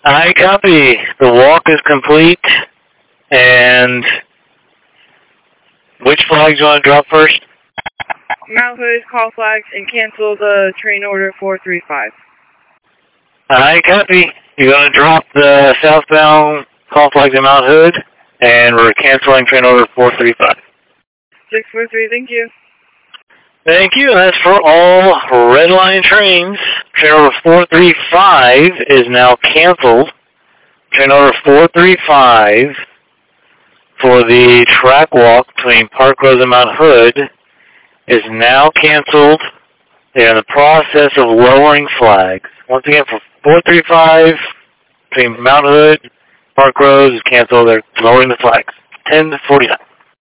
I copy. The walk is complete. And which flags do you want to drop first? Mount Hood, call flags, and cancel the train order 435. I copy. You're going to drop the southbound call flags in Mount Hood, and we're canceling train order 435. 643, thank you. Thank you. That's for all Red Line trains. Train order 435 is now canceled. Train order 435 for the track walk between Park Rose and Mount Hood is now canceled. They're in the process of lowering flags. Once again, for 435 between Mount Hood, Park Rose is canceled. They're lowering the flags. 10:49.